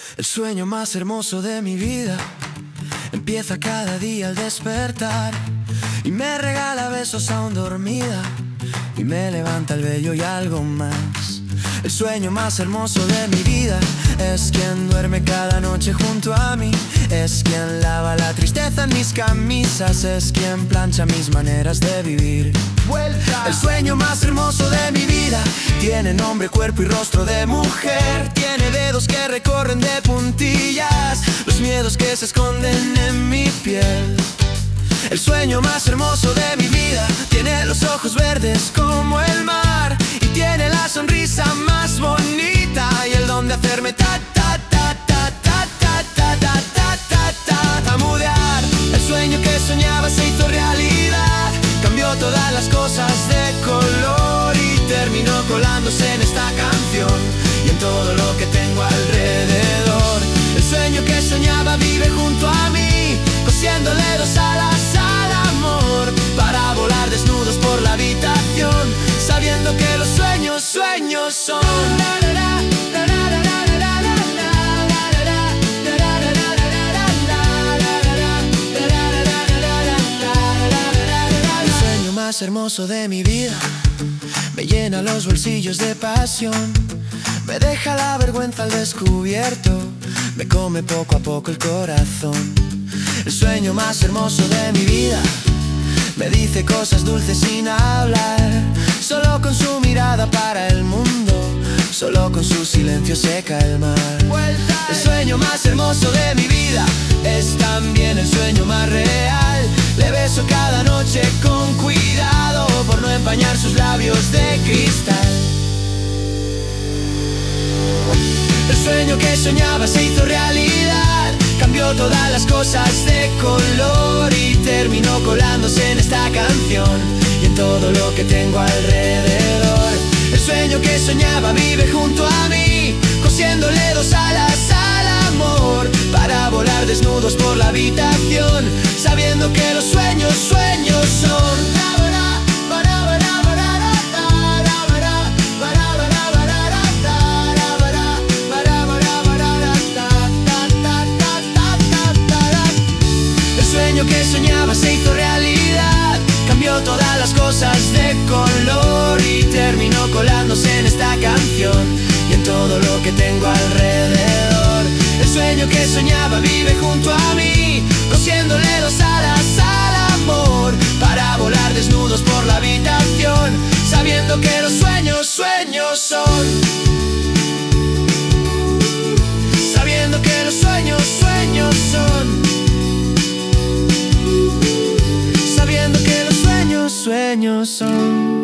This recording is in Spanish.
El sueño más hermoso de mi vida empieza cada día al despertar y me regala besos aún dormida y me levanta el vello y algo más. El sueño más hermoso de mi vida es quien duerme cada noche junto a mí, es quien lava la tristeza en mis camisas, es quien plancha mis maneras de vivir. El sueño más hermoso de mi vida tiene nombre, cuerpo y rostro de mujer, tiene dedos que recorren de puntillas los miedos que se esconden en mi piel. El sueño más hermoso de mi vida tiene los ojos verdes como el mar y tiene la sonrisa más bonita y el don de hacerme ta ta ta ta ta ta ta ta ta ta ta tamudear. El sueño que soñaba se hizo realidad, cambió todas las cosas de color y terminó colándose en esta canción y en todo lo que tengo alrededor. El sueño que soñaba vive junto a mí, cosiéndole dos alas al amor para volar desnudos por la habitación, sabiendo que los sueños, sueños son. El sueño más hermoso de mi vida me llena los bolsillos de pasión, me deja la vergüenza al descubierto, me come poco a poco el corazón. El sueño más hermoso de mi vida me dice cosas dulces sin hablar, solo con su mirada para el mundo, solo con su silencio seca el mar. El sueño más hermoso de mi vida es también el sueño más real, le beso cada noche con cuidado por no empañar sus labios de cristal. El sueño que soñaba se hizo realidad, cambió todas las cosas de color y terminó colándose en esta canción y en todo lo que tengo alrededor. El sueño que soñaba vive junto a mí, cosiéndole dos alas al amor para volar desnudos por la habitación, sabiendo que los sueños, sueños son. El sueño que soñaba se hizo realidad, cambió todas las cosas de color y terminó colándose en esta canción y en todo lo que tengo alrededor. El sueño que soñaba vive junto a mí, cosiéndole dos alas al amor para volar desnudos por la habitación, sabiendo que los sueños, sueños son. Sabiendo que los sueños, sueños son. Sabiendo que los sueños, sueños son.